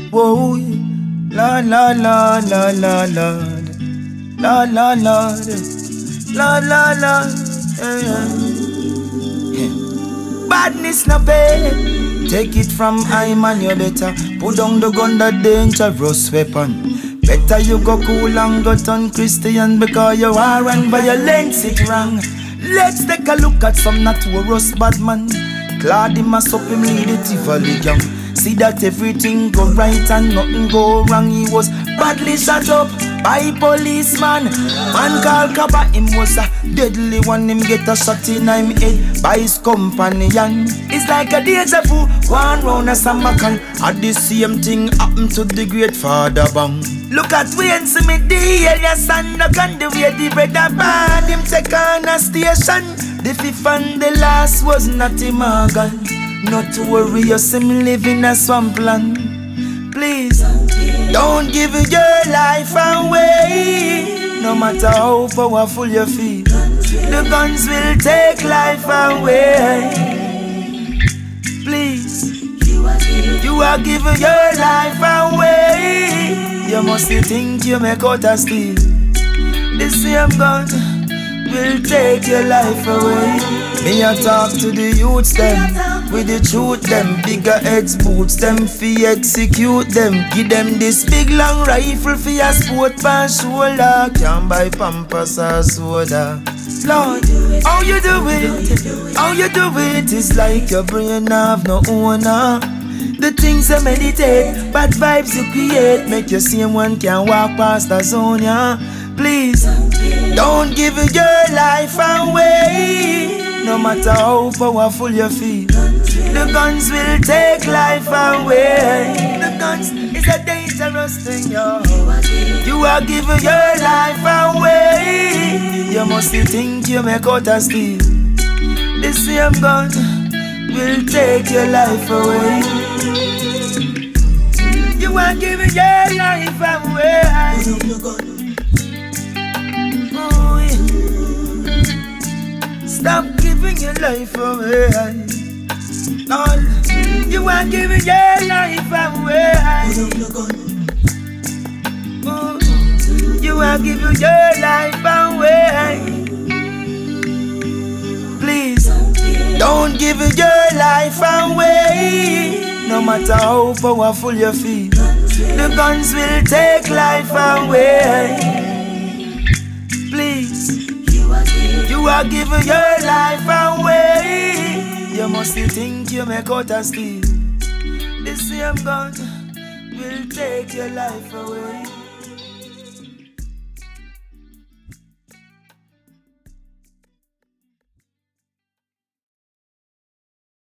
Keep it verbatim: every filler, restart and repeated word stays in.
Whoa, Lord, Lord, Lord, Lord, Lord, Lord, Lord, Lord, Lord, Lord, Lord, Lord, yeah. Badness no pay. Take it from I man, you better put down the gun, the dangerous weapon. Better you go cool and go turn Christian because you are and violence it wrong. Let's take a look at some notorious bad man. Clad him as up him lead it evil young. See that everything go right and nothing go wrong. He was badly shot up by policeman. Man called Kaba, him was a deadly one. Him get a shot in him head by his companion. It's like a deja vu, one round a Samakan. And the same thing happened to the great Father Bang. Look at Wayne Smith, the alias and the gun. The way the brother band him take on a station. The fifth and the last was not him organ. Not to worry, you see me living a swampland. Please, don't give your life away. No matter how powerful you feel, the guns will take life away. Please, you are giving your life away. You must think you make out a steal. The same gun will take your life away. Me a talk to the youths them, with the truth them, bigger heads boots them, fi execute them. Give them this big long rifle for your sport pan shoulder. Can't buy pampers or soda. Lord, how you do it? How you do it? It's like your brain have no owner. The things you meditate, bad vibes you create, make you see one can walk past the zone, yeah. Please, don't give your life away. No matter how powerful you feel, the guns will take life away. The guns is a dangerous thing, yo. You are giving your life away. You must think you make out a steal. The same gun will take your life away. You are giving your life away. Stop giving your life away. Lord, you are giving your life away. Oh, you are giving your life away. Please, don't give your life away. No matter how powerful you feel, the guns will take life away. Please, you are giving your life away. You must think you make out a steal. The same gun will take your life away.